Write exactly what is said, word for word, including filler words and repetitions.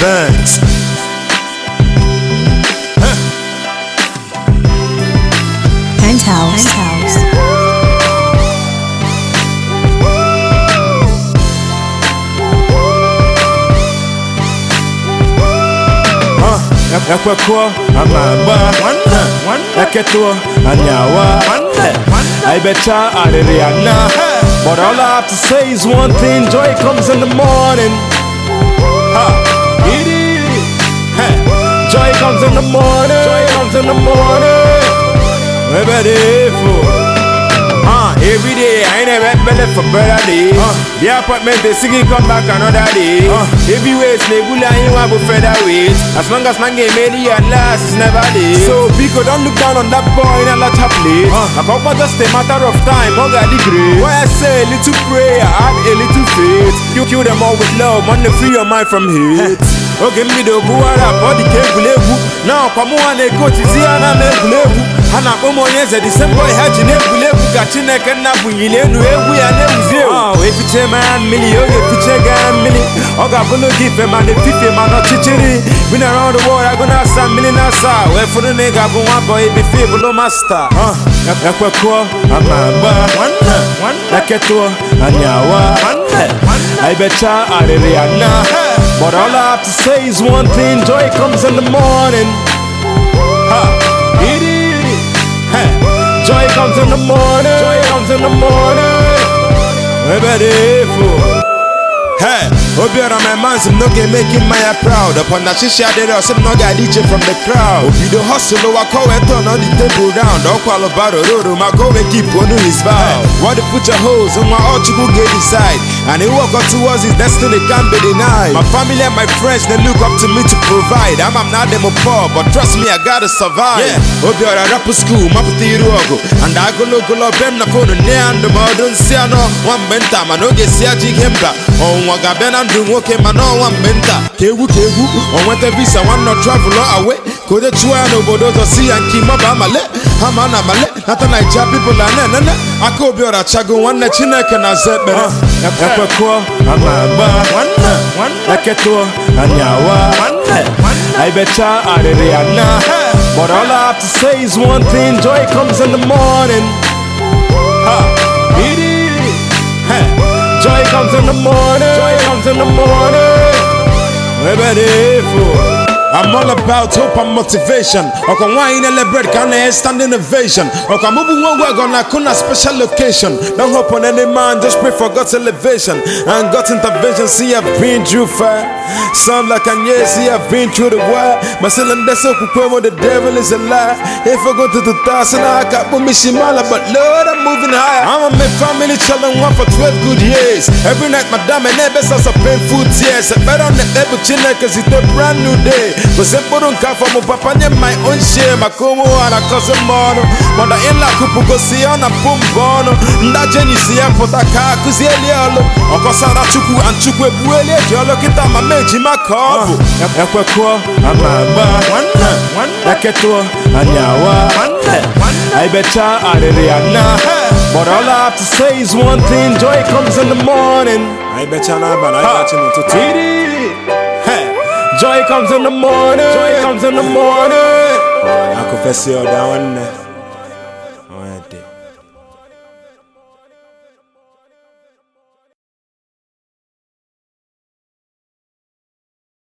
Banks. Huh. Penthouse. Penthouse. Yakwekwo amaba Yaketo anyawa I betcha Ariana. But all I have to say is one thing: joy comes in the morning. Ha, it is. Hey. Joy comes in the morning. Joy comes in the morning. We're ready for. Uh, every day I ain't never better for better day. Uh, the apartment they sing it come back another day. Uh, heavyweights nebula you want to featherweight. As long as man get made at last it's never day. So Biko don't look down on that boy in a lot of plate. Uh, I come just a matter of time. I got the grade. Why I say a little prayer, add a little faith. You kill them all with love, want to free your mind from hate. Okay, me do go up, body cake lebu. Now come on and go to Ziana lebu. And I'm on yes, a December had you never lebu. Got can not bring you in we are never zero. Oh, if it's a man, million, if it's a gun, million. Oh, God, will give him and the fifty man not chichiri. Been around the world, I'm gonna have some million asa. Where for the nigga, go up, boy, be feeble, no master. Huh, Yakwekwo, I'm a bar, one, one, Yaketo, anyawa, I betcha Ariana. But all I have to say is one thing: joy comes in the morning. Ha, it is. Hey. Joy comes in the morning. Joy comes in the morning. We're ready for. Hey, Obiora my man, some no get making my proud. Upon that shisha there are some no guy D J from the crowd. Obi the hustle, I call it on the table down. Don't call about a road, my go and keep on his vow. What the put your hoes on my ought to go get inside. And he walk up towards his destiny can't be denied. My family and my friends, they look up to me to provide. I'm, I'm not them a poor, but trust me, I gotta survive. Yeah, Obiora rap school, my pati rogo. And I go look up them na phone and the modern siano. One benta, man, no get siaji hemba. Oh, Wagabena do okay, man, no one benta. Kewu kewu, on what the visa, one not travel away. Could the chuano bodozo see and keep up amale. Hamana male, not a night people are nana. I could be a chago one that you can accept. Yakwekwo, amaba, one, one, Yaketo, anyawa, I betcha Ariana. But all I have to say is one thing: joy comes in the morning. Ha, it is. Hey. Joy comes in the morning. Joy comes in the morning. We're ready for. I'm all about hope and motivation. Okay, wine and bread can stand innovation. Okay, moving one work on a kuna special location. Don't hope on any man, just pray for God's elevation and God's intervention. See, I've been through fire. Sound like I yes, see, I've been through the wire. My cylinder so quick, the devil is a lie. If I go to the thousand, I got me shimala, but Lord, I'm moving higher. I'm a my family children one for twelve good years. Every night, madame and neighbors are painful tears. I bet on the able chinna cause it's a brand new day. But simple don't come from papa my own shame. I come on a cousin mono. When I in la couple go see on a pum bono. That Jenny see a potaka kuzielialo. Or Kosara Chuku and Chukwe Buele. Jolo kita my meji makabu. Yakwekwo, amaba. One, one, Yaketo, anyawa. I betcha Ariana. But all I have to say is one thing: joy comes in the morning. I betcha Naban, I betcha no to Joy comes in the morning. Joy comes in the morning. I confess you down.